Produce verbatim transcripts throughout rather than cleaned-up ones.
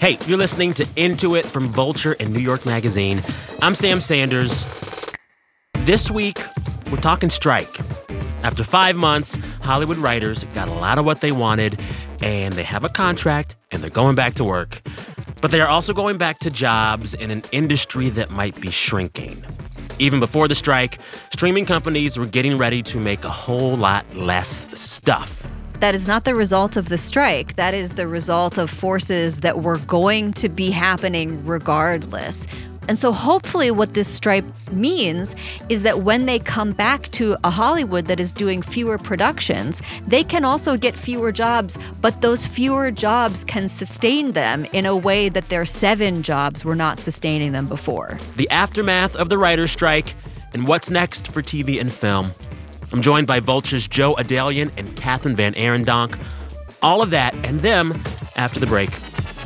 Hey, you're listening to Into It from Vulture and New York Magazine. I'm Sam Sanders. This week, we're talking strike. After five months, Hollywood writers got a lot of what they wanted, and they have a contract, and they're going back to work. But they are also going back to jobs in an industry that might be shrinking. Even before the strike, streaming companies were getting ready to make a whole lot less stuff. That is not the result of the strike. That is the result of forces that were going to be happening regardless. And so hopefully what this strike means is that when they come back to a Hollywood that is doing fewer productions, they can also get fewer jobs, but those fewer jobs can sustain them in a way that their seven jobs were not sustaining them before. The aftermath of the writer's strike and what's next for T V and film. I'm joined by Vulture's Joe Adalian and Catherine Van Arendonk. All of that and them after the break.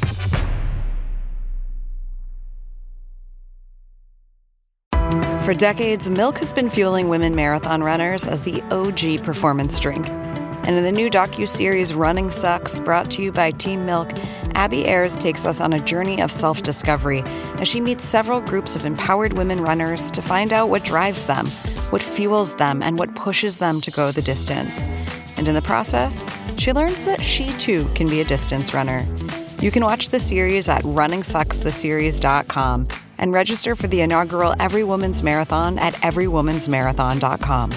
For decades, milk has been fueling women marathon runners as the O G performance drink. And in the new docuseries Running Sucks, brought to you by Team Milk, Abby Ayers takes us on a journey of self-discovery as she meets several groups of empowered women runners to find out what drives them, what fuels them, and what pushes them to go the distance. And in the process, she learns that she too can be a distance runner. You can watch the series at running sucks the series dot com and register for the inaugural Every Woman's Marathon at every woman's marathon dot com.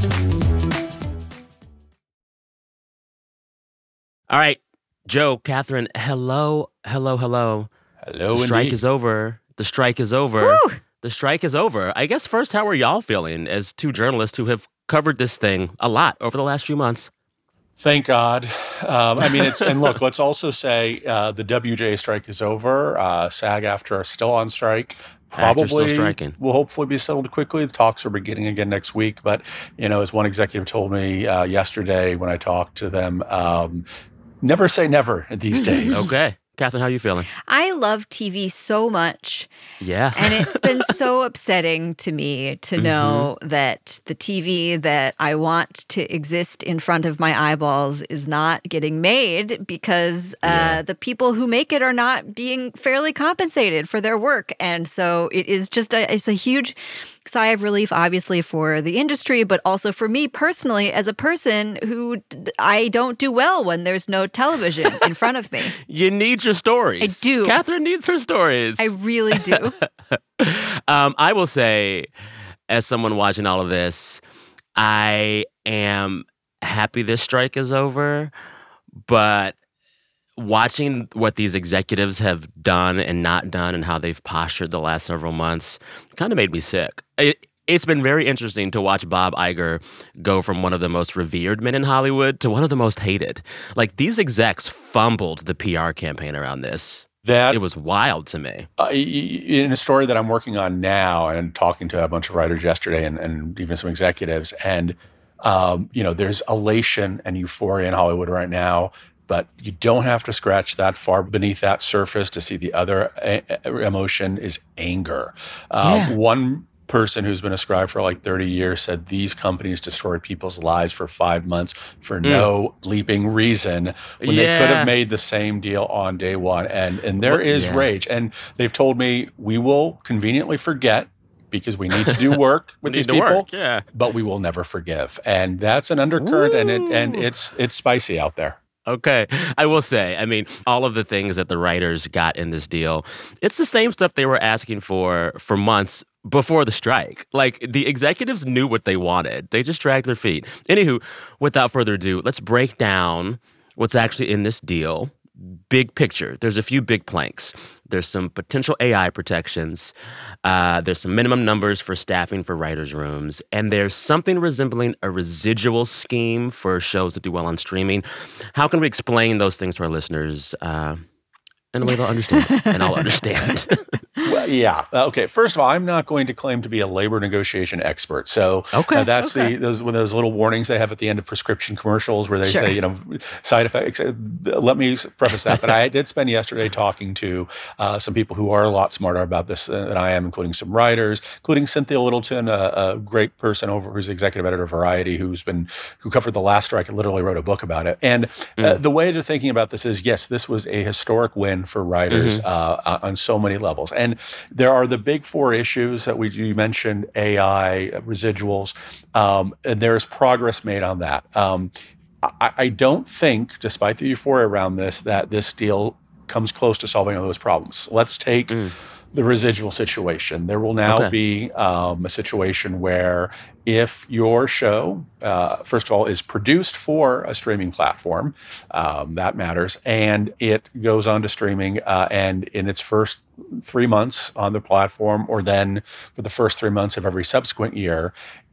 All right, Joe, Catherine, hello, hello, hello. Hello, The strike indeed. is over. The strike is over. Woo! The strike is over. I guess first, how are y'all feeling as two journalists who have covered this thing a lot over the last few months? Thank God. Um, I mean, it's and look, let's also say uh, the W G A strike is over. Uh, SAG-AFTRA are still on strike. Probably Actors still striking. will hopefully be settled quickly. The talks are beginning again next week. But, you know, as one executive told me uh, yesterday when I talked to them, um, never say never these days. Okay. Catherine, how are you feeling? I love T V so much. Yeah. And it's been so upsetting to me to know mm-hmm. that the T V that I want to exist in front of my eyeballs is not getting made because uh, yeah. the people who make it are not being fairly compensated for their work. And so it is just a, it's a huge sigh of relief, obviously, for the industry, but also for me personally as a person who I don't do well when there's no television in front of me. You need your stories. I do. Catherine needs her stories. I really do. um, I will say, as someone watching all of this, I am happy this strike is over, but watching what these executives have done and not done and how they've postured the last several months kind of made me sick. It, it's been very interesting to watch Bob Iger go from one of the most revered men in Hollywood to one of the most hated. Like, these execs fumbled the P R campaign around this. That it was wild to me. Uh, in a story that I'm working on now and talking to a bunch of writers yesterday and, and even some executives, and, um, you know, there's elation and euphoria in Hollywood right now. But you don't have to scratch that far beneath that surface to see the other a- emotion is anger. Uh, yeah. One person who's been a scribe for like thirty years said these companies destroyed people's lives for five months for mm. no bleeping reason when yeah. they could have made the same deal on day one. And, and there well, is yeah. rage. And they've told me we will conveniently forget because we need to do work with these people, work, yeah. but we will never forgive. And that's an undercurrent, and it and it's it's spicy out there. Okay. I will say, I mean, all of the things that the writers got in this deal, it's the same stuff they were asking for for months before the strike. Like, the executives knew what they wanted. They just dragged their feet. Anywho, without further ado, let's break down what's actually in this deal. Big picture. There's a few big planks. There's some potential A I protections. Uh, there's some minimum numbers for staffing for writers' rooms. And there's something resembling a residual scheme for shows that do well on streaming. How can we explain those things to our listeners uh, in a way they'll understand? And I'll understand. Well, yeah. Okay. First of all, I'm not going to claim to be a labor negotiation expert. So Okay, uh, that's okay. the those when those little warnings they have at the end of prescription commercials where they Sure. say, you know, side effects. Let me preface that. But I did spend yesterday talking to uh, some people who are a lot smarter about this than I am, including some writers, including Cynthia Littleton, a, a great person over who's executive editor of Variety, who's been who covered the last strike and literally wrote a book about it. And uh, Mm. the way to thinking about this is, yes, this was a historic win for writers Mhm. uh, on so many levels. And there are the big four issues that we you mentioned: A I, residuals, um, and there is progress made on that. Um, I, I don't think, despite the euphoria around this, that this deal comes close to solving all those problems. Let's take Mm. the residual situation. There will now Okay. be um, a situation where if your show, uh, first of all, is produced for a streaming platform, um, that matters, and it goes on to streaming, uh, and in its first three months on the platform, or then for the first three months of every subsequent year,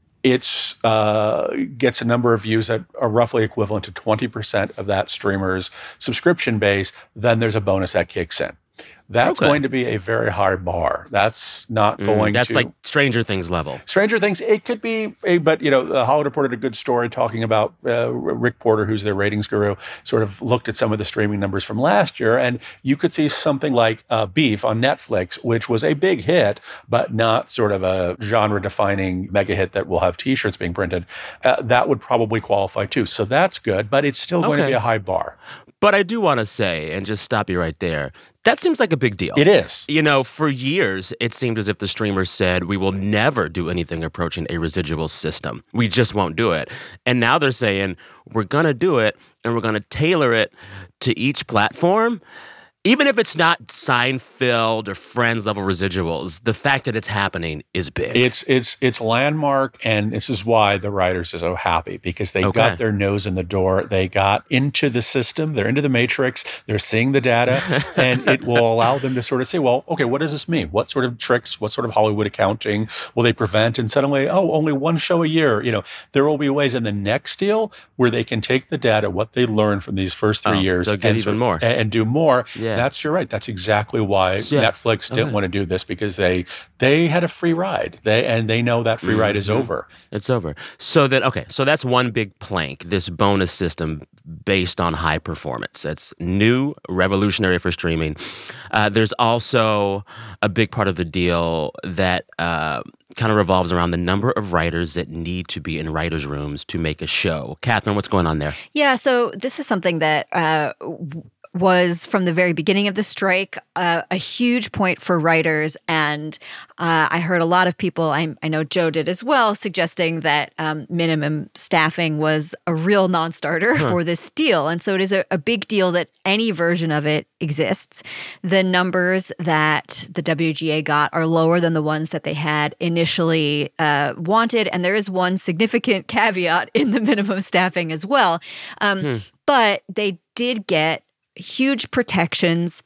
it's uh, gets a number of views that are roughly equivalent to twenty percent of that streamer's subscription base, then there's a bonus that kicks in. That's Okay. going to be a very high bar. That's not Mm, going that's to like Stranger Things level. Stranger Things. It could be, a, but you know, the Hollywood Reporter did a good story talking about uh, Rick Porter, who's their ratings guru, sort of looked at some of the streaming numbers from last year, and you could see something like uh, Beef on Netflix, which was a big hit, but not sort of a genre-defining mega hit that will have T-shirts being printed. Uh, that would probably qualify too. So that's good, but it's still going to Okay. be a high bar. But I do want to say, and just stop you right there, that seems like a big deal. It is. You know, for years, it seemed as if the streamers said, we will never do anything approaching a residual system. We just won't do it. And now they're saying, we're going to do it, and we're going to tailor it to each platform. Even if it's not Seinfeld or Friends level residuals, the fact that it's happening is big. It's it's it's landmark, and this is why the writers are so happy, because they Okay. got their nose in the door. They got into the system. They're into the matrix. They're seeing the data, and it will allow them to sort of say, well, okay, what does this mean? What sort of tricks, what sort of Hollywood accounting will they prevent? And suddenly, oh, only one show a year. You know, there will be ways in the next deal where they can take the data, what they learned from these first three Oh, years, they'll get and even sort- more. and, and do more. Yeah. That's you're right. That's exactly why Yeah. Netflix didn't Okay. want to do this, because they they had a free ride. They and they know that free ride is Mhm. over. It's over. So that okay, so that's one big plank, this bonus system based on high performance. It's new, revolutionary for streaming. Uh, there's also a big part of the deal that uh, kind of revolves around the number of writers that need to be in writers' rooms to make a show. Catherine, what's going on there? Yeah, so this is something that uh, w- was from the very beginning of the strike uh, a huge point for writers. And uh, I heard a lot of people, I, I know Joe did as well, suggesting that um, minimum staffing was a real non-starter for this deal. And so it is a, a big deal that any version of it exists. The numbers that the W G A got are lower than the ones that they had initially uh, wanted. And there is one significant caveat in the minimum staffing as well. Um, Hmm. But they did get huge protections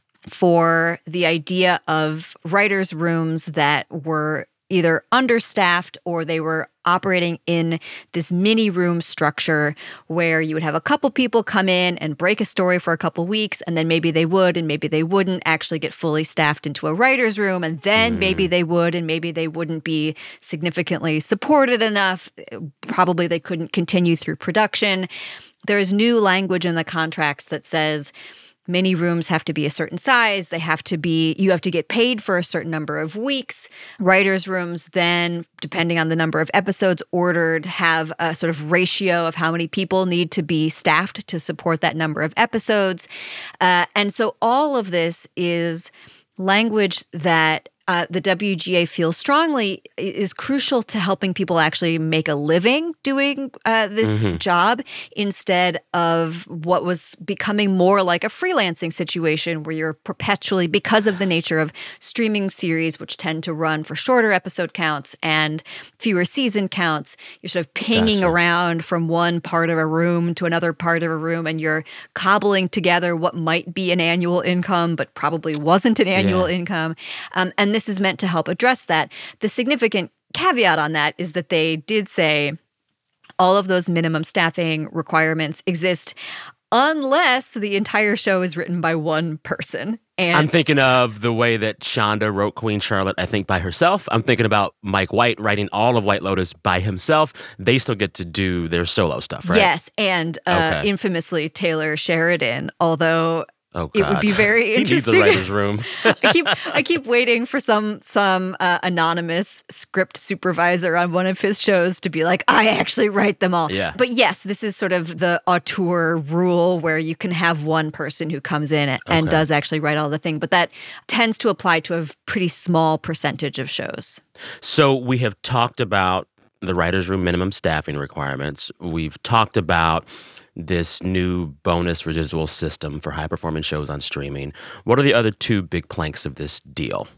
for the idea of writers' rooms that were either understaffed or they were operating in this mini room structure where you would have a couple people come in and break a story for a couple weeks, and then maybe they would and maybe they wouldn't actually get fully staffed into a writer's room, and then maybe they would and maybe they wouldn't be significantly supported enough. Probably they couldn't continue through production. There is new language in the contracts that says many rooms have to be a certain size. They have to be, you have to get paid for a certain number of weeks. Writers' rooms then, depending on the number of episodes ordered, have a sort of ratio of how many people need to be staffed to support that number of episodes. Uh, and so all of this is language that Uh, the W G A feels strongly is crucial to helping people actually make a living doing uh, this Mhm. job, instead of what was becoming more like a freelancing situation where you're perpetually, because of the nature of streaming series, which tend to run for shorter episode counts and fewer season counts, you're sort of pinging Gotcha. around from one part of a room to another part of a room, and you're cobbling together what might be an annual income but probably wasn't an annual Yeah. income. Um, and this is meant to help address that. The significant caveat on that is that they did say all of those minimum staffing requirements exist unless the entire show is written by one person. And I'm thinking of the way that Shonda wrote Queen Charlotte, I think, by herself. I'm thinking about Mike White writing all of White Lotus by himself. They still get to do their solo stuff, right? Yes, and uh, Okay. infamously Taylor Sheridan, although Oh, it would be God. very He needs interesting. a writer's room. I keep I keep waiting for some some uh, anonymous script supervisor on one of his shows to be like, I actually write them all. Yeah. But yes, this is sort of the auteur rule where you can have one person who comes in and, and Okay. does actually write all the thing. But that tends to apply to a pretty small percentage of shows. So we have talked about the writer's room minimum staffing requirements. We've talked about this new bonus residual system for high-performance shows on streaming. What are the other two big planks of this deal?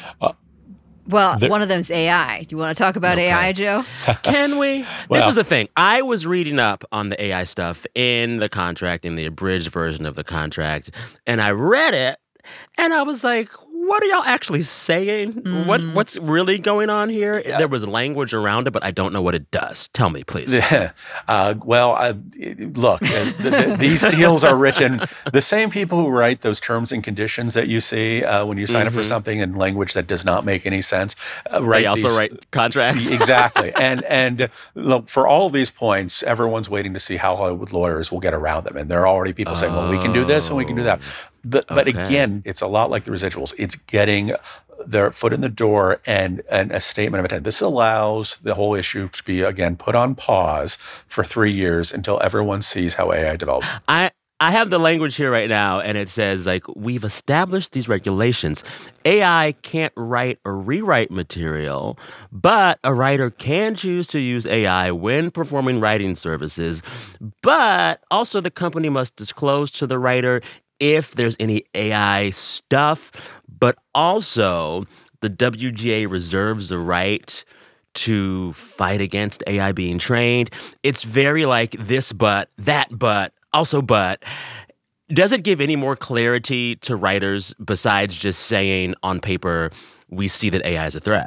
Well, There- one of them's A I. Do you want to talk about A I, Joe? Can we? this Well- is the thing. I was reading up on the A I stuff in the contract, in the abridged version of the contract, and I read it, and I was like, what are y'all actually saying? What What's really going on here? There was language around it, but I don't know what it does. Tell me, please. uh, well, uh, look, uh, th- th- these deals are written. The same people who write those terms and conditions that you see uh, when you sign up for something in language that does not make any sense, uh, write They also these- write contracts. Exactly. And and look, for all of these points, everyone's waiting to see how Hollywood lawyers will get around them. And there are already people saying, well, we can do this and we can do that. But, but Okay. again, it's a lot like the residuals. It's getting their foot in the door and, and a statement of intent. This allows the whole issue to be, again, put on pause for three years until everyone sees how A I develops. I I have the language here right now, and it says, like, we've established these regulations. A I can't write or rewrite material, but a writer can choose to use A I when performing writing services. But also the company must disclose to the writer if there's any A I stuff, but also the W G A reserves the right to fight against A I being trained. It's very like this, but that, but also, but. Does it give any more clarity to writers besides just saying on paper, we see that A I is a threat?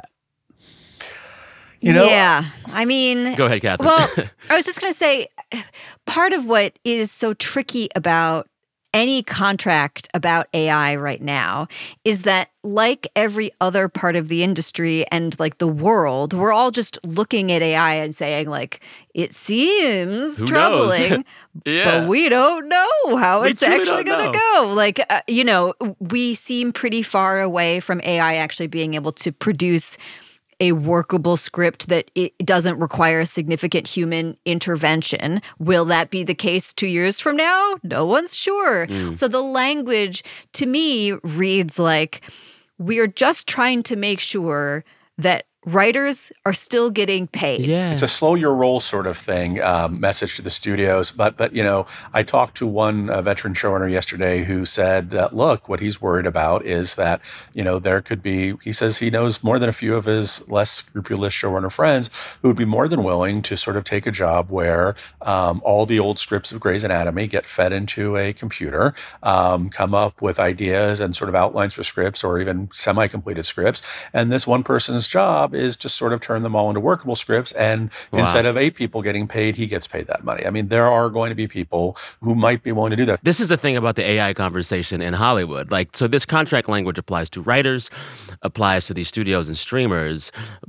You know- yeah. I mean, Go ahead, Catherine. well, I was just going to say part of what is so tricky about any contract about A I right now is that, like every other part of the industry and like the world, we're all just looking at A I and saying, like, it seems Who knows? troubling, Yeah. but we don't know how We it's truly actually don't going to know. go. Like, uh, you know, we seem pretty far away from A I actually being able to produce a workable script that it doesn't require significant human intervention. Will that be the case two years from now? No one's sure. So the language to me reads like we are just trying to make sure that writers are still getting paid. yeah. It's a slow your roll sort of thing, um, message to the studios. But, but you know, I talked to one uh, veteran showrunner yesterday who said that, look, what he's worried about is that, you know, there could be, he says he knows more than a few of his less scrupulous showrunner friends who would be more than willing to sort of take a job where um, all the old scripts of Grey's Anatomy get fed into a computer, um, come up with ideas and sort of outlines for scripts or even semi-completed scripts. And this one person's job is just sort of turn them all into workable scripts. And Wow. instead of eight people getting paid, he gets paid that money. I mean, there are going to be people who might be willing to do that. This is the thing about the A I conversation in Hollywood. Like, so this contract language applies to writers, applies to these studios and streamers,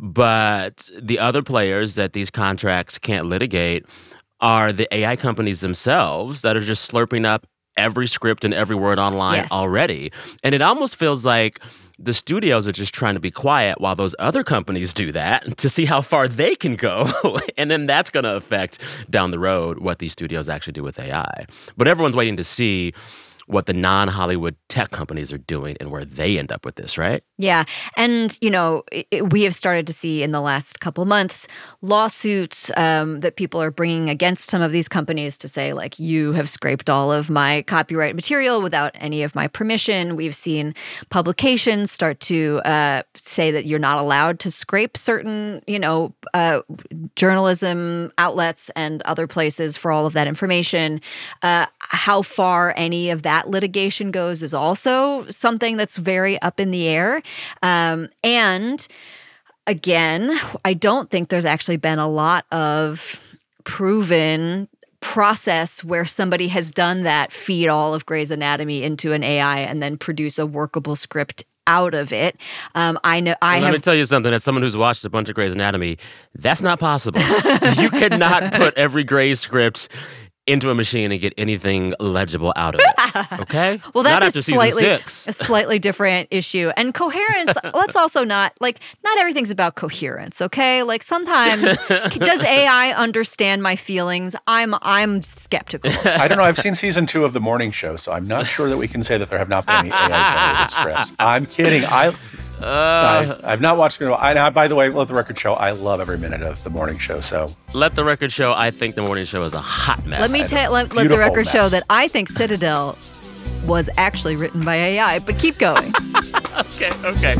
but the other players that these contracts can't litigate are the A I companies themselves that are just slurping up every script and every word online Yes. already. And it almost feels like the studios are just trying to be quiet while those other companies do that to see how far they can go. And then that's going to affect down the road what these studios actually do with A I. But everyone's waiting to see what the non-Hollywood tech companies are doing and where they end up with this, right? Yeah. And, you know, it, it- we have started to see in the last couple months lawsuits um, that people are bringing against some of these companies to say, like, you have scraped all of my copyright material without any of my permission. We've seen publications start to uh, say that you're not allowed to scrape certain, you know, uh, journalism outlets and other places for all of that information. Uh, how far any of that litigation goes is also something that's very up in the air. Um, and again, I don't think there's actually been a lot of proven process where somebody has done that, feed all of Grey's Anatomy into an A I and then produce a workable script out of it. Um, I know I Let have. me tell you something. As someone who's watched a bunch of Grey's Anatomy, that's not possible. You cannot put every Grey's script into a machine and get anything legible out of it. Okay? Well, that's not a after slightly season six. a slightly different issue. And coherence, let's also not like not everything's about coherence, okay? Like sometimes does A I understand my feelings? I'm I'm skeptical. I don't know. I've seen season two of The Morning Show, so I'm not sure that we can say that there have not been any A I-generated scripts. I'm kidding. I, Uh, I, I've not watched it. I, by the way, let the record show, I love every minute of The Morning Show. So let the record show, I think The Morning Show is a hot mess. Let me tell let, let the record show that I think Citadel was actually written by A I, but keep going. Okay, okay.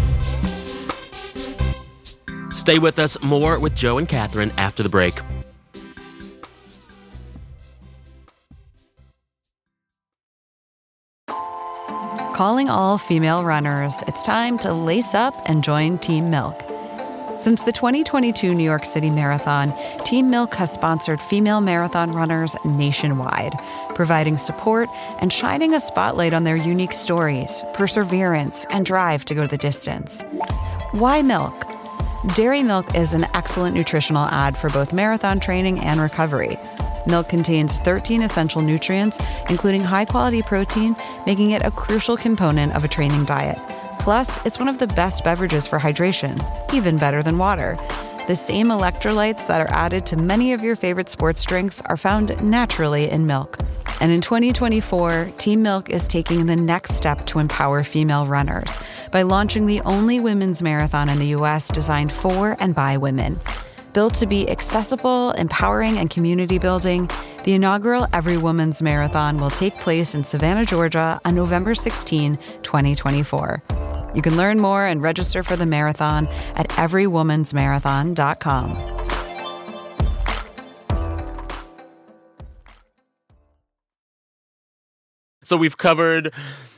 Stay with us. More with Joe and Catherine after the break. Calling all female runners, it's time to lace up and join Team Milk. Since the twenty twenty-two New York City Marathon, Team Milk has sponsored female marathon runners nationwide, providing support and shining a spotlight on their unique stories, perseverance, and drive to go the distance. Why milk? Dairy milk is an excellent nutritional ad for both marathon training and recovery. Milk contains thirteen essential nutrients, including high-quality protein, making it a crucial component of a training diet. Plus, it's one of the best beverages for hydration, even better than water. The same electrolytes that are added to many of your favorite sports drinks are found naturally in milk. And in twenty twenty-four, Team Milk is taking the next step to empower female runners by launching the only women's marathon in the U S designed for and by women. Built to be accessible, empowering, and community building, the inaugural Every Woman's Marathon will take place in Savannah, Georgia on November sixteenth, twenty twenty-four. You can learn more and register for the marathon at every woman's marathon dot com. So we've covered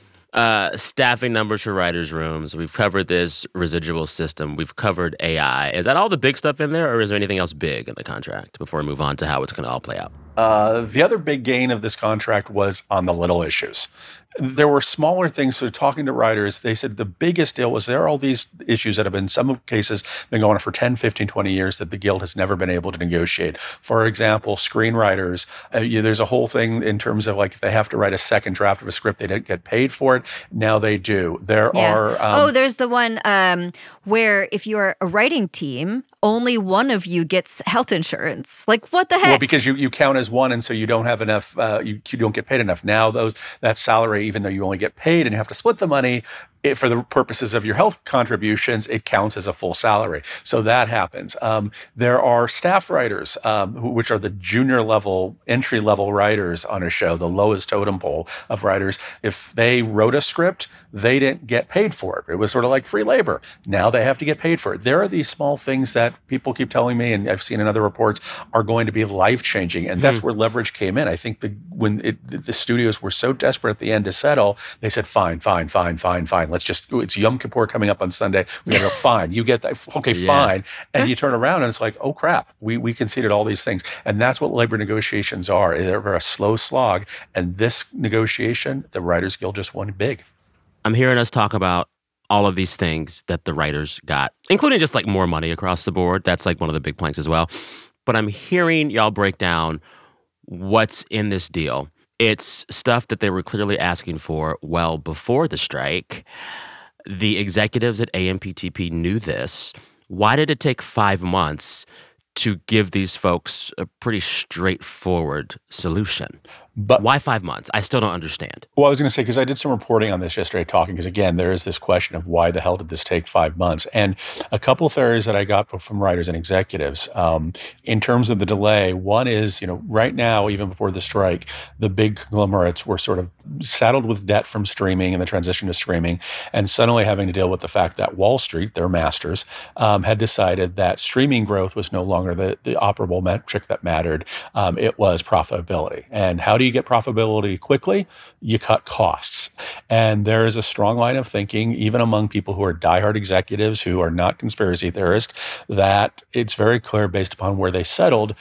uh, staffing numbers for writers' rooms. We've covered this residual system. We've covered A I. Is that all the big stuff in there, or is there anything else big in the contract before we move on to how it's going to all play out? Uh, the other big gain of this contract was on the little issues. There were smaller things. So talking to writers, they said the biggest deal was there are all these issues that have been, some cases, been going on for ten, fifteen, twenty years that the Guild has never been able to negotiate. For example, screenwriters, uh, you, there's a whole thing in terms of like if they have to write a second draft of a script, they didn't get paid for it. Now they do. There Yeah. are... Um, oh, there's the one um, where if you're a writing team, only one of you gets health insurance. Like, what the heck? Well, because you, you count as one, and so you don't have enough, uh, you, you don't get paid enough. Now those that salary, even though you only get paid and you have to split the money, it, for the purposes of your health contributions, it counts as a full salary. So that happens. Um, there are staff writers, um, who, which are the junior level, entry level writers on a show, the lowest totem pole of writers. If they wrote a script, they didn't get paid for it. It was sort of like free labor. Now they have to get paid for it. There are these small things that people keep telling me, and I've seen in other reports, are going to be life changing. And that's mm. where leverage came in. I think the, when it, the studios were so desperate at the end to settle, they said, fine, fine, fine, fine, fine. Let's just, it's Yom Kippur coming up on Sunday. We gotta go, fine, you get that. Okay, yeah. fine. And you turn around and it's like, oh crap, we, we conceded all these things. And that's what labor negotiations are. They're a slow slog. And this negotiation, the Writers Guild just won big. I'm hearing us talk about all of these things that the writers got, including just like more money across the board. That's like one of the big planks as well. But I'm hearing y'all break down what's in this deal. It's stuff that they were clearly asking for well before the strike. The executives at A M P T P knew this. Why did it take five months to give these folks a pretty straightforward solution? But why five months? I still don't understand. Well, I was going to say, because I did some reporting on this yesterday talking, because again, there is this question of why the hell did this take five months? And a couple of theories that I got from writers and executives um, in terms of the delay. One is, you know, right now, even before the strike, the big conglomerates were sort of saddled with debt from streaming and the transition to streaming, and suddenly having to deal with the fact that Wall Street, their masters, um, had decided that streaming growth was no longer the, the operable metric that mattered. Um, it was profitability. And how do you get profitability quickly? You cut costs. And there is a strong line of thinking, even among people who are diehard executives who are not conspiracy theorists, that it's very clear based upon where they settled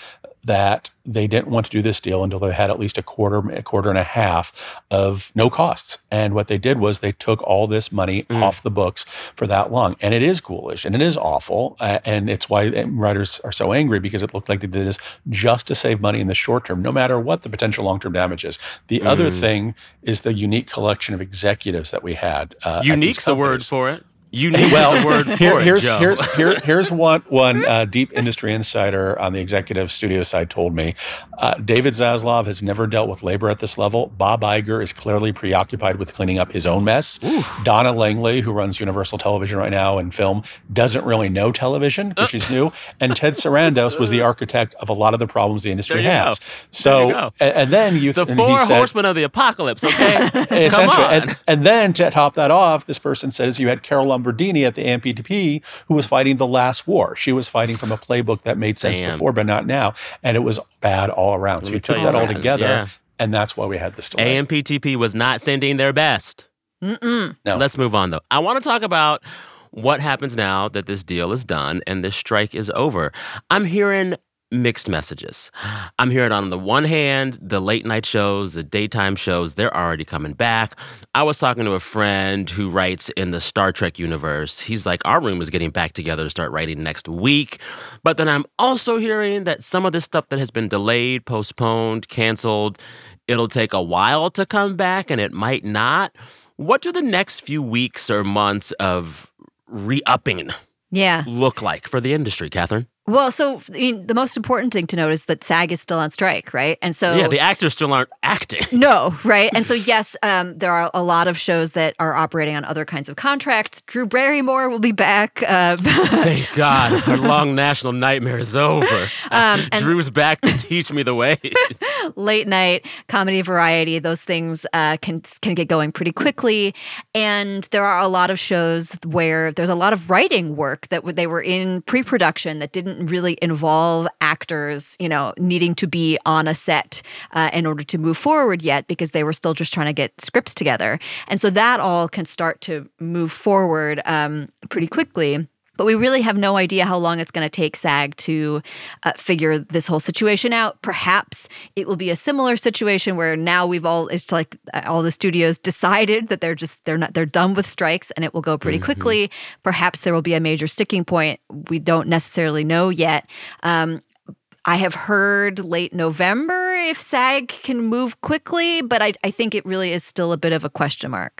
that they didn't want to do this deal until they had at least a quarter, a quarter and a half of no costs. And what they did was they took all this money mm. off the books for that long. And it is ghoulish and it is awful. Uh, and it's why writers are so angry, because it looked like they did this just to save money in the short term, no matter what the potential long-term damage is. The mm. other thing is the unique collection of executives that we had. Uh, Unique's the word for it. Unique well, is a word for here, it, here's, Joe. here's, here, here's what one uh, deep industry insider on the executive studio side told me. Uh, David Zaslav has never dealt with labor at this level. Bob Iger is clearly preoccupied with cleaning up his own mess. Ooh. Donna Langley, who runs Universal Television right now and film, doesn't really know television because uh. she's new. And Ted Sarandos was the architect of a lot of the problems the industry has. Go. So, and, and then you the th- four said, horsemen of the apocalypse. Okay, come on. And, and then to top that off, this person says you had Carol Lombardini at the A M P T P who was fighting the last war. She was fighting from a playbook that made sense Damn. before, but not now. And it was bad all around. So you took that all together, yeah. and that's why we had this delay. A M P T P was not sending their best. Mm-mm. No. Let's move on, though. I want to talk about what happens now that this deal is done and this strike is over. I'm hearing mixed messages. I'm hearing on the one hand, the late night shows, the daytime shows, they're already coming back. I was talking to a friend who writes in the Star Trek universe. He's like, our room is getting back together to start writing next week. But then I'm also hearing that some of this stuff that has been delayed, postponed, canceled, it'll take a while to come back and it might not. What do the next few weeks or months of re-upping yeah. look like for the industry, Catherine? Well, so I mean, the most important thing to note is that SAG is still on strike, right? And so yeah, the actors still aren't acting. No, right? And so yes, um, there are a lot of shows that are operating on other kinds of contracts. Drew Barrymore will be back. Uh, Thank God, her long national nightmare is over. Um, Drew's back to teach me the ways. Late night comedy, variety, those things uh, can can get going pretty quickly. And there are a lot of shows where there's a lot of writing work that they were in pre-production that didn't really involve actors, you know, needing to be on a set uh, in order to move forward yet, because they were still just trying to get scripts together. And so that all can start to move forward um, pretty quickly. But we really have no idea how long it's going to take SAG to uh, figure this whole situation out. Perhaps it will be a similar situation where now we've all, it's like all the studios decided that they're just, they're not, they're done with strikes and it will go pretty mm-hmm. quickly. Perhaps there will be a major sticking point. We don't necessarily know yet. Um, I have heard late November if SAG can move quickly, but I, I think it really is still a bit of a question mark.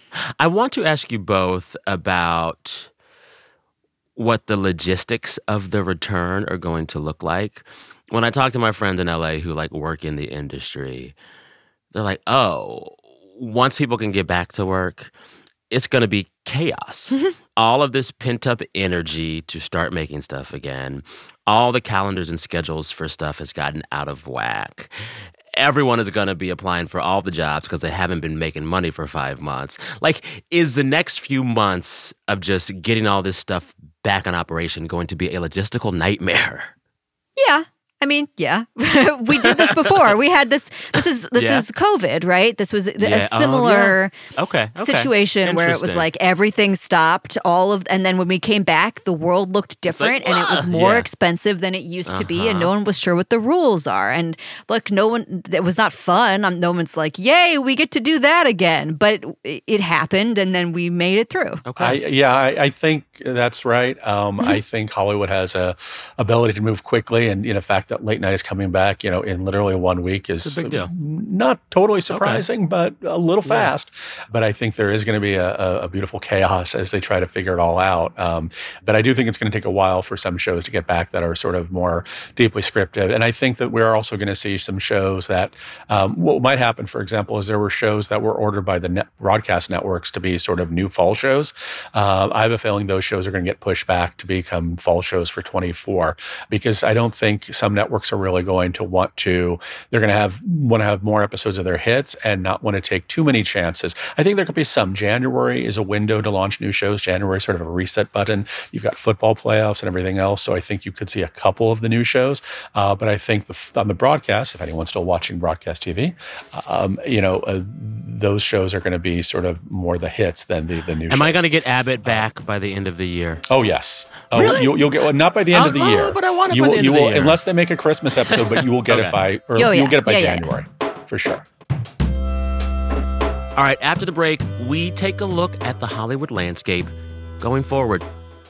I want to ask you both about what the logistics of the return are going to look like. When I talk to my friends in L A who like work in the industry, they're like, oh, once people can get back to work, it's going to be chaos. All of this pent-up energy to start making stuff again. All the calendars and schedules for stuff has gotten out of whack. Everyone is going to be applying for all the jobs because they haven't been making money for five months. Like, is the next few months of just getting all this stuff back in operation going to be a logistical nightmare? Yeah. I mean, yeah, we did this before. We had this. This is this yeah. is COVID, right? This was yeah. a similar oh, yeah. okay. Okay. situation where it was like everything stopped. All of, and then when we came back, the world looked different, like, and it was more yeah. expensive than it used uh-huh. to be, and no one was sure what the rules are. And look, no one. It was not fun. Um, no one's like, "Yay, we get to do that again!" But it, it happened, and then we made it through. Okay. I, yeah, I, I think that's right. Um, I think Hollywood has a ability to move quickly, and in fact. That late night is coming back, you know, in literally one week is it's a big deal. Not totally surprising, okay. but a little fast. Yeah. But I think there is going to be a, a, a beautiful chaos as they try to figure it all out. Um, but I do think it's going to take a while for some shows to get back that are sort of more deeply scripted. And I think that we're also going to see some shows that um, what might happen, for example, is there were shows that were ordered by the net broadcast networks to be sort of new fall shows. Uh, I have a feeling those shows are going to get pushed back to become fall shows for twenty-four, because I don't think some networks are really going to want to, they're going to have, want to have more episodes of their hits and not want to take too many chances. I think there could be some. January is a window to launch new shows. January is sort of a reset button. You've got football playoffs and everything else. So I think you could see a couple of the new shows. Uh, but I think the, on the broadcast, if anyone's still watching broadcast T V, um, you know, uh, those shows are going to be sort of more the hits than the, the new Am shows. Am I going to get Abbott back uh, by the end of the year? Oh, yes. Really? Oh, you'll, you'll get, well, not by the end I'll, of the oh, year. But I want it you by will, the end you of the will, year. Unless they make a Christmas episode, but you will get Okay. it by or Oh, yeah. you'll get it by Yeah, yeah, January for sure. All right, after the break, we take a look at the Hollywood landscape going forward.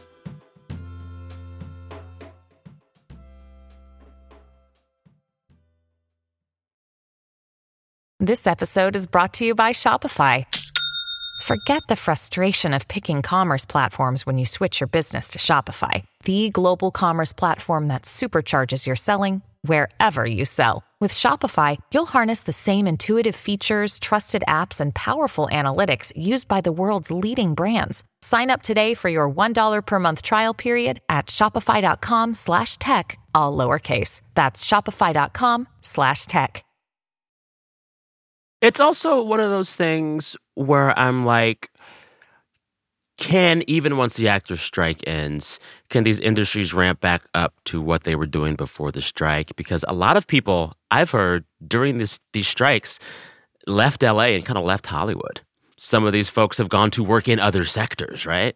This episode is brought to you by Shopify. Forget the frustration of picking commerce platforms when you switch your business to Shopify, the global commerce platform that supercharges your selling wherever you sell. With Shopify, you'll harness the same intuitive features, trusted apps, and powerful analytics used by the world's leading brands. Sign up today for your one dollar per month trial period at shopify.com slash tech, all lowercase. That's shopify.com slash tech. It's also one of those things where I'm like, can, even once the actors' strike ends, can these industries ramp back up to what they were doing before the strike? Because a lot of people I've heard during this these strikes left L A and kind of left Hollywood. Some of these folks have gone to work in other sectors, right?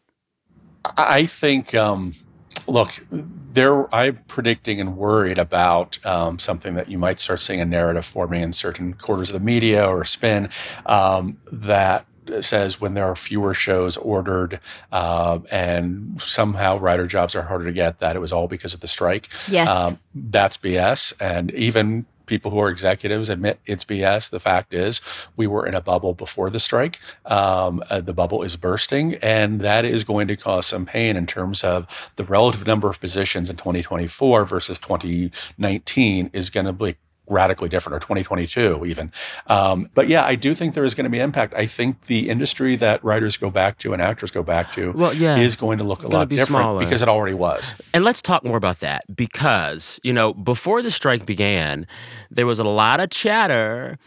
I think, um, look, there. I'm predicting and worried about um, something that you might start seeing a narrative forming in certain quarters of the media or spin um, that says when there are fewer shows ordered uh, and somehow writer jobs are harder to get, that it was all because of the strike. Yes. Um, that's B S. And even people who are executives admit it's B S. The fact is, we were in a bubble before the strike. Um, uh, the bubble is bursting, and that is going to cause some pain in terms of the relative number of positions in twenty twenty-four versus twenty nineteen is going to be radically different, or twenty twenty-two even. Um, but yeah, I do think there is going to be impact. I think the industry that writers go back to and actors go back to Well, yeah. is going to look a Gonna lot be different smaller. because it already was. And let's talk more about that because, you know, before the strike began, there was a lot of chatter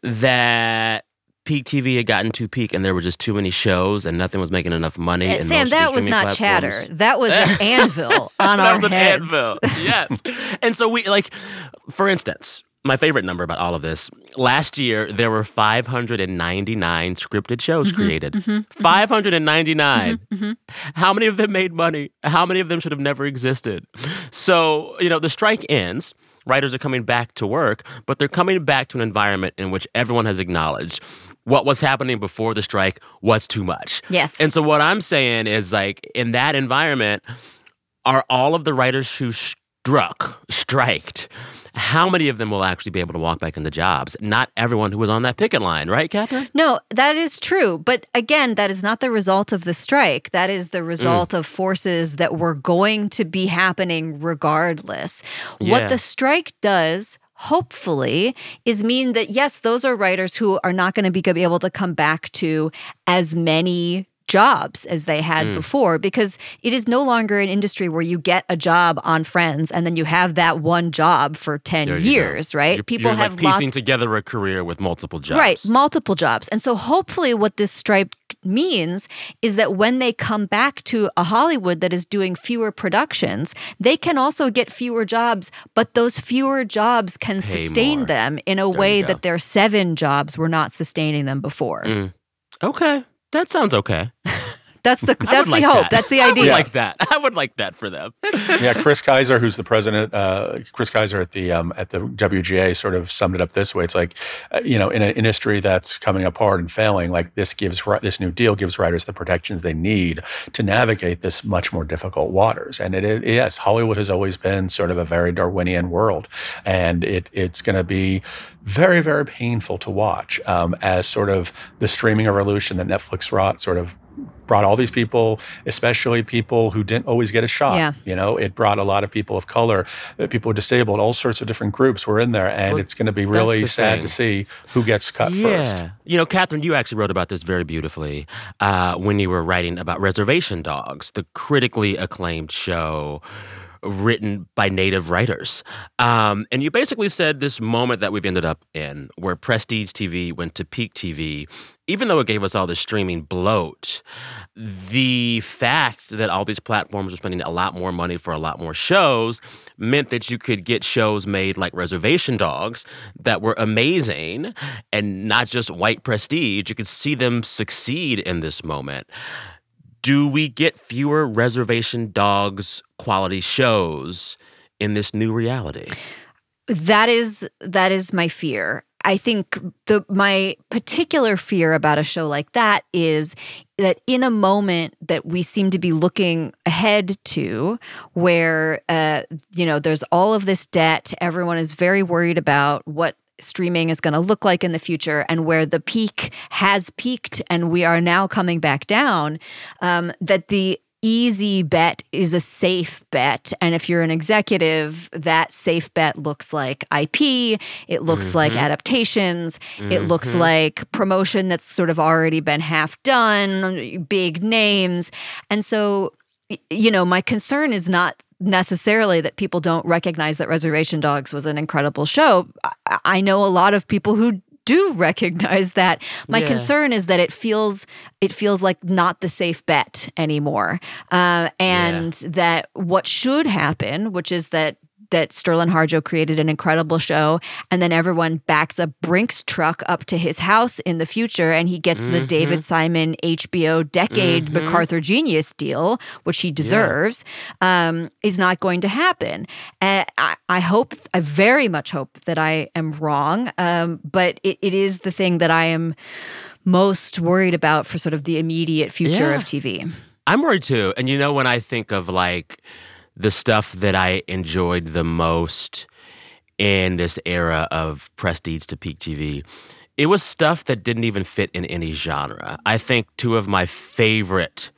that Peak T V had gotten too peak and there were just too many shows and nothing was making enough money. Uh, and Sam, most of that these was streaming not platforms- chatter. That was an anvil on that our was an heads. anvil. Yes. And so we, like, for instance, my favorite number about all of this, last year there were five hundred ninety-nine scripted shows Mm-hmm, created. five hundred ninety-nine. How many of them made money? How many of them should have never existed? So, you know, the strike ends. Writers are coming back to work, but they're coming back to an environment in which everyone has acknowledged what was happening before the strike was too much. Yes. And so what I'm saying is, like, in that environment, are all of the writers who struck, striked, how many of them will actually be able to walk back into jobs? Not everyone who was on that picket line, right, Catherine? No, that is true. But again, that is not the result of the strike. That is the result of forces that were going to be happening regardless. Yeah. What the strike does, hopefully, is mean that, yes, those are writers who are not going to be be able to come back to as many jobs as they had Mm. before, because it is no longer an industry where you get a job on Friends and then you have that one job for ten There you years, go. right? You're, People you're have like piecing lost together a career with multiple jobs. Right, multiple jobs. And so hopefully what this strike means is that when they come back to a Hollywood that is doing fewer productions, they can also get fewer jobs, but those fewer jobs can Pay sustain more. them in a There way you go. that their seven jobs were not sustaining them before. Mm. Okay. That sounds okay. That's the I that's would the like hope. that. That's the I would idea. like that. I would like that for them. Yeah, Chris Kaiser, who's the president, uh, Chris Kaiser at the um, at the W G A, sort of summed it up this way: it's like, uh, you know, in an industry that's coming apart and failing, like this gives ri- this new deal gives writers the protections they need to navigate this much more difficult waters. And it, it yes, Hollywood has always been sort of a very Darwinian world, and it it's going to be very very painful to watch um, as sort of the streaming revolution that Netflix wrought sort of brought all these people, especially people who didn't always get a shot. Yeah. You know, it brought a lot of people of color, uh, people who are disabled, all sorts of different groups were in there. And Well, it's going to be that's really the sad thing. to see who gets cut Yeah. first. You know, Catherine, you actually wrote about this very beautifully uh, when you were writing about Reservation Dogs, the critically acclaimed show written by Native writers. Um, and you basically said this moment that we've ended up in, where Prestige T V went to Peak T V, even though it gave us all this streaming bloat, the fact that all these platforms were spending a lot more money for a lot more shows meant that you could get shows made like Reservation Dogs that were amazing and not just white prestige. You could see them succeed in this moment. Do we get fewer Reservation Dogs quality shows in this new reality? That is that is my fear. I think the my particular fear about a show like that is that in a moment that we seem to be looking ahead to, where uh, you know there's all of this debt, everyone is very worried about what streaming is going to look like in the future, and where the peak has peaked and we are now coming back down, um, that the easy bet is a safe bet. And if you're an executive, that safe bet looks like I P, it looks mm-hmm. like adaptations, mm-hmm. it looks like promotion that's sort of already been half done, big names. And so, you know, my concern is not necessarily that people don't recognize that Reservation Dogs was an incredible show. I, I know a lot of people who do recognize that. My yeah. concern is that it feels it feels like not the safe bet anymore, uh, and yeah. that what should happen, which is that that Sterling Harjo created an incredible show, and then everyone backs a Brinks truck up to his house in the future, and he gets mm-hmm. the David Simon H B O Decade mm-hmm. MacArthur Genius deal, which he deserves, yeah. um, is not going to happen. Uh, I, I hope, I very much hope that I am wrong, um, but it, it is the thing that I am most worried about for sort of the immediate future yeah. of T V. I'm worried too. And you know, when I think of like the stuff that I enjoyed the most in this era of prestige to peak T V, it was stuff that didn't even fit in any genre. I think two of my favorite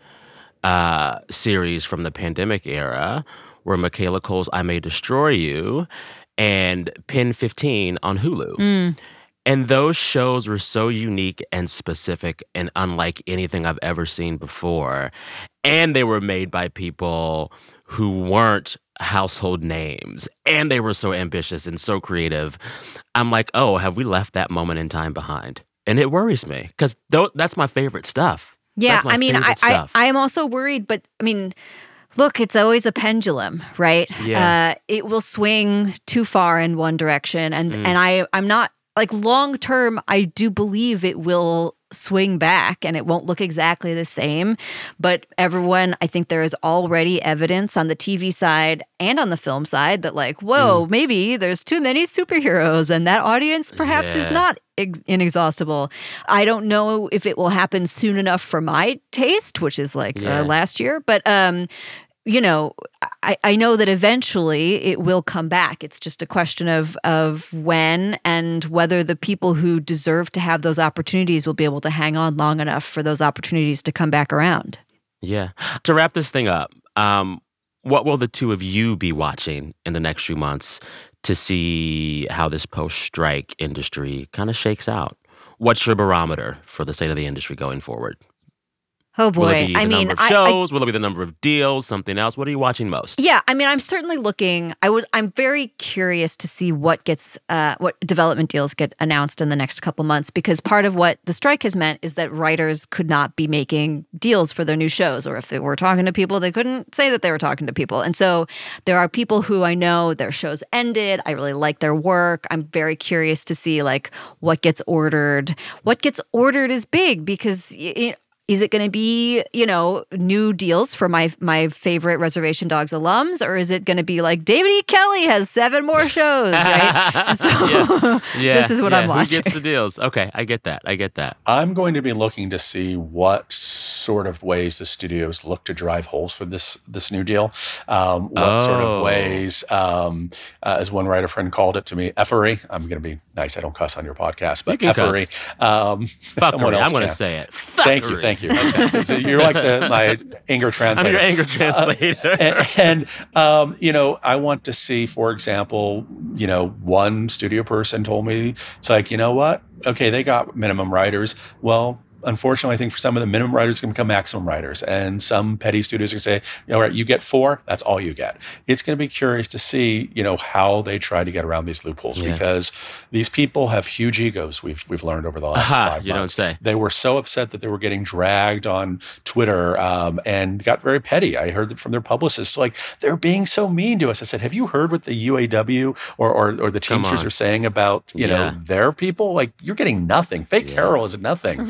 uh, series from the pandemic era were Michaela Coel's I May Destroy You and Pen fifteen on Hulu. Mm. And those shows were so unique and specific and unlike anything I've ever seen before. And they were made by people who weren't household names. And they were so ambitious and so creative. I'm like, oh, have we left that moment in time behind? And it worries me because th- that's my favorite stuff. Yeah, I mean, I, I I am also worried, but I mean, look, it's always a pendulum, right? Yeah. Uh, it will swing too far in one direction. And, mm. and I, I'm not, like long term, I do believe it will swing back and it won't look exactly the same. But everyone, I think there is already evidence on the T V side and on the film side that like, whoa, mm. maybe there's too many superheroes and that audience perhaps yeah. is not ex- inexhaustible. I don't know if it will happen soon enough for my taste, which is like yeah. uh, last year. But, um, you know, I, I know that eventually it will come back. It's just a question of of when and whether the people who deserve to have those opportunities will be able to hang on long enough for those opportunities to come back around. Yeah. To wrap this thing up, um, what will the two of you be watching in the next few months to see how this post-strike industry kind of shakes out? What's your barometer for the state of the industry going forward? Oh boy! Will it be the I mean, number of I, shows? I, Will it be the number of deals? Something else? What are you watching most? Yeah, I mean, I'm certainly looking. I would. I'm very curious to see what gets, uh, what development deals get announced in the next couple months. Because part of what the strike has meant is that writers could not be making deals for their new shows, or if they were talking to people, they couldn't say that they were talking to people. And so there are people who I know their shows ended. I really like their work. I'm very curious to see like what gets ordered. What gets ordered is big because you know, is it going to be, you know, new deals for my my favorite Reservation Dogs alums, or is it going to be like David E. Kelley has seven more shows, right? And so yeah. Yeah. this is what yeah. I'm watching. Who gets the deals? Okay, I get that. I get that. I'm going to be looking to see what sort of ways the studios look to drive holes for this this new deal. Um, what oh. sort of ways, um, uh, as one writer friend called it to me, effery. I'm going to be nice. I don't cuss on your podcast, but effery. Um, someone else I'm going to say it. Fuckery. Thank you. Thank you. Okay. So you're like the, my anger translator. I'm your anger translator. Uh, and, and um, you know, I want to see, for example, you know, one studio person told me, it's like, you know what? Okay, they got minimum writers. Well, unfortunately, I think for some of the minimum writers can become maximum writers, and some petty studios can say, "All right, you get four. That's all you get." It's going to be curious to see, you know, how they try to get around these loopholes yeah. because these people have huge egos. We've we've learned over the last Aha, five you months. don't say. They were so upset that they were getting dragged on Twitter um, and got very petty. I heard that from their publicists, like they're being so mean to us. I said, "Have you heard what the U A W or or, or the Teamsters are saying about you yeah. know their people? Like you're getting nothing. Fake yeah. Carol is nothing."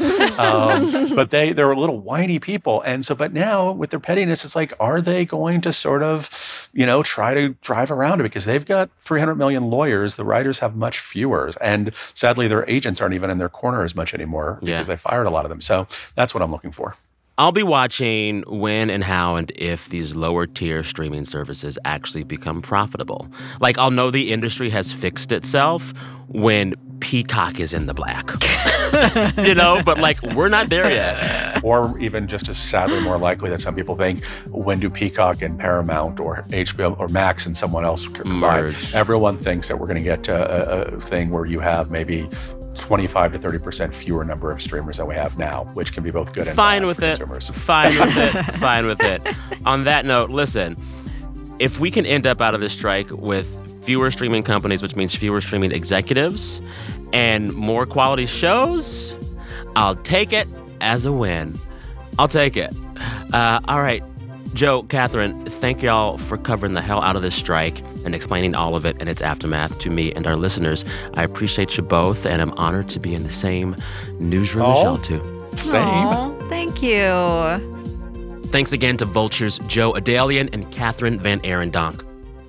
Um, but they, they're little whiny people. And so, but now with their pettiness, it's like, are they going to sort of, you know, try to drive around it? Because they've got three hundred million lawyers. The writers have much fewer. And sadly, their agents aren't even in their corner as much anymore because Yeah. they fired a lot of them. So that's what I'm looking for. I'll be watching when and how and if these lower tier streaming services actually become profitable. Like, I'll know the industry has fixed itself when Peacock is in the black. You know, but like, we're not there yet. Or even just as sadly more likely that some people think, when do Peacock and Paramount or H B O or Max and someone else combine? Merge. Everyone thinks that we're going to get to a, a thing where you have maybe twenty-five to thirty percent fewer number of streamers than we have now, which can be both good and Fine bad with for it. consumers. Fine with it. Fine with it. On that note, listen, if we can end up out of this strike with fewer streaming companies, which means fewer streaming executives, and more quality shows, I'll take it as a win. I'll take it. Uh, all right. Joe, Catherine, thank y'all for covering the hell out of this strike and explaining all of it and its aftermath to me and our listeners. I appreciate you both, and I'm honored to be in the same newsroom as Oh. y'all two. Same. Aw, thank you. Thanks again to Vulture's Joe Adalian and Catherine Van Arendonk.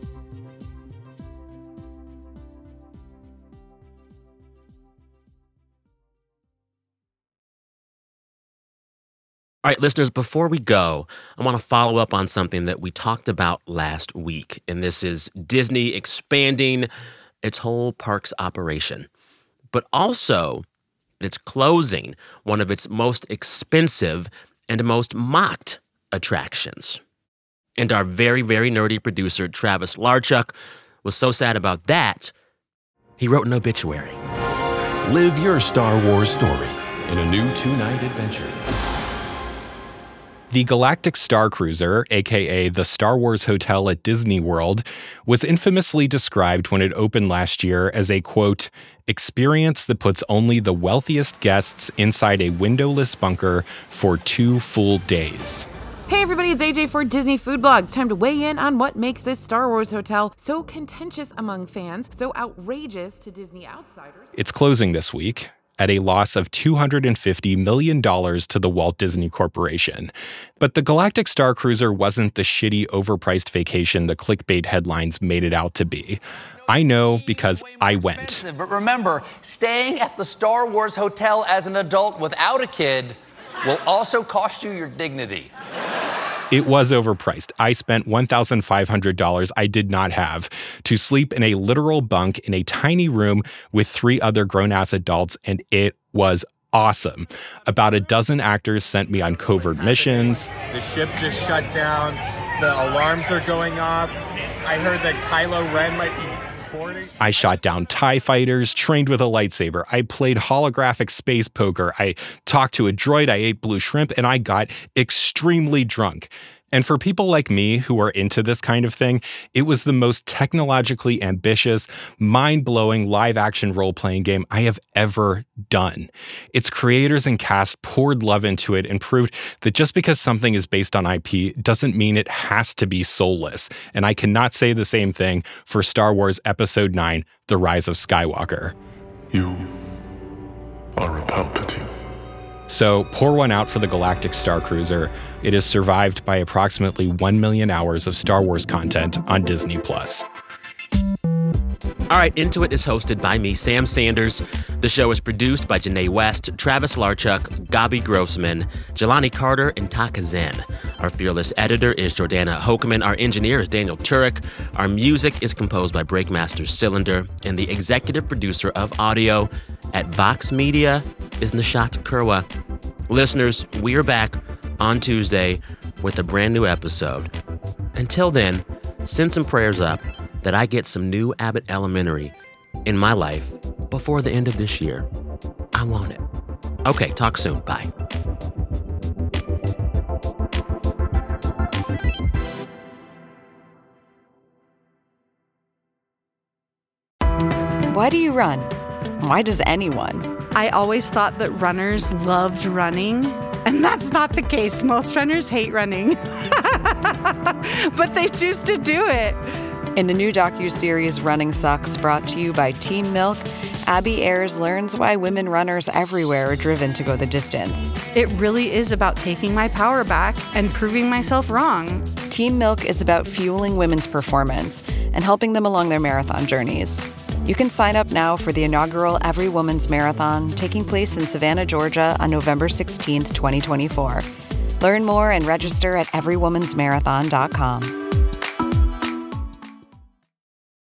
All right, listeners, before we go, I want to follow up on something that we talked about last week, and this is Disney expanding its whole parks operation, but also it's closing one of its most expensive and most mocked attractions. And our very, very nerdy producer, Travis Larchuk, was so sad about that, he wrote an obituary. Live your Star Wars story in a new two-night adventure. The Galactic Star Cruiser, aka the Star Wars Hotel at Disney World, was infamously described when it opened last year as a, quote, experience that puts only the wealthiest guests inside a windowless bunker for two full days. Hey everybody, it's A J for Disney Food Blog. It's time to weigh in on what makes this Star Wars hotel so contentious among fans, so outrageous to Disney outsiders. It's closing this week at a loss of two hundred fifty million dollars to the Walt Disney Corporation. But the Galactic Star Cruiser wasn't the shitty, overpriced vacation the clickbait headlines made it out to be. I know because I went. But remember, staying at the Star Wars Hotel as an adult without a kid will also cost you your dignity. It was overpriced. I spent one thousand five hundred dollars I did not have to sleep in a literal bunk in a tiny room with three other grown-ass adults, and it was awesome. About a dozen actors sent me on covert missions. The ship just shut down. The alarms are going off. I heard that Kylo Ren might be boarding. I shot down TIE fighters, trained with a lightsaber. I played holographic space poker. I talked to a droid. I ate blue shrimp, and I got extremely drunk. And for people like me who are into this kind of thing, it was the most technologically ambitious, mind-blowing live-action role-playing game I have ever done. Its creators and cast poured love into it and proved that just because something is based on I P doesn't mean it has to be soulless. And I cannot say the same thing for Star Wars Episode nine, The Rise of Skywalker. You are a Palpatine. So pour one out for the Galactic Star Cruiser. It is survived by approximately one million hours of Star Wars content on Disney Plus. All right, Into It is hosted by me, Sam Sanders. The show is produced by Janae West, Travis Larchuk, Gabi Grossman, Jelani Carter, and Taka Zen. Our fearless editor is Jordana Hokeman. Our engineer is Daniel Turek. Our music is composed by Breakmaster Cylinder. And the executive producer of audio at Vox Media is Nishat Kurwa. Listeners, we are back on Tuesday with a brand new episode. Until then, send some prayers up that I get some new Abbott Elementary in my life before the end of this year. I want it. Okay, talk soon. Bye. Why do you run? Why does anyone? I always thought that runners loved running, and that's not the case. Most runners hate running, but they choose to do it. In the new docuseries Running Sucks, brought to you by Team Milk, Abby Ayers learns why women runners everywhere are driven to go the distance. It really is about taking my power back and proving myself wrong. Team Milk is about fueling women's performance and helping them along their marathon journeys. You can sign up now for the inaugural Every Woman's Marathon taking place in Savannah, Georgia on November sixteenth, twenty twenty-four. Learn more and register at every woman's marathon dot com.